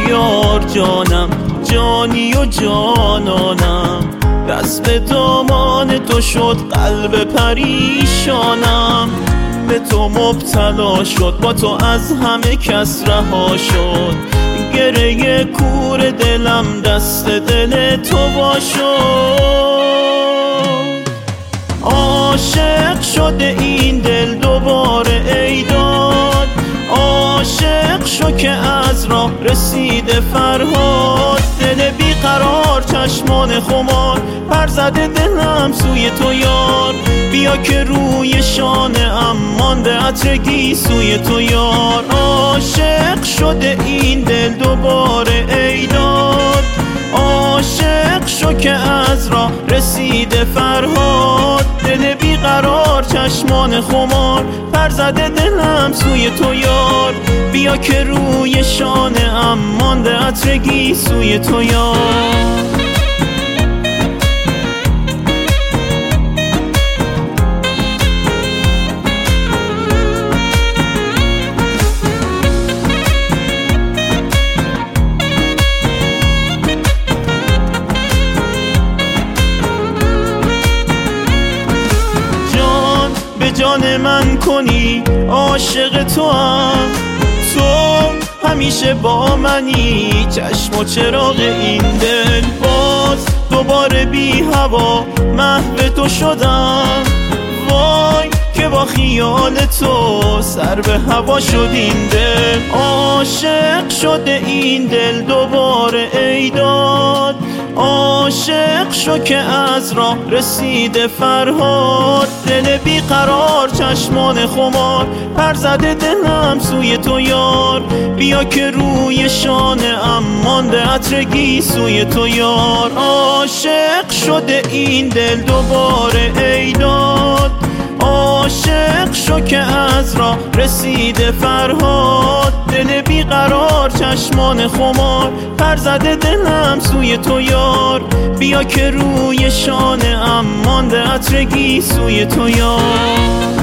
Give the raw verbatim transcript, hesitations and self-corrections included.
یار جانم، جانی و جانانم. دست به دامان تو شد قلب پریشانم، به تو مبتلا شد با تو از همه کس رها شد. گره کور دلم دست دل تو با شد. عاشق شده این دل دوباره ای داد، عاشق شو که از راه رسیده فرهاد. دل بیقرار چشمان خمار پر زده دلم سوی تو یار. بیا که روی شانه ام مانده عطر گیسوی تو یار. عاشق شده این دل دوباره ای داد، عاشق شو که از راه رسیده فرهاد. دل بیقرار چشمان خمار پر زده دلم سوی تو یار. بیا که روی شانه ام مانده عطر گیسوی تو یار. جان من کنی عاشق تو هم، تو همیشه با منی چشم و چراغ این دل. باز دوباره بی هوا محو تو شدم، وای که با خیال تو سر به هوا شد این دل. عاشق شده این دل دوباره ای داد، عاشق شو که از راه رسیده فرهاد. دل بیقرار چشمان خمار پر زده دلم سوی تو یار. بیا که روی شانه ام مانده عطر گیسوی تو یار. عاشق شده این دل دوباره ای داد، عاشق شو که از راه رسیده فرهاد. دل بیقرار چشمان خمار پر زده دلم سوی تو یار. بیا که روی شانه ام مانده عطر گیسوی تو یار.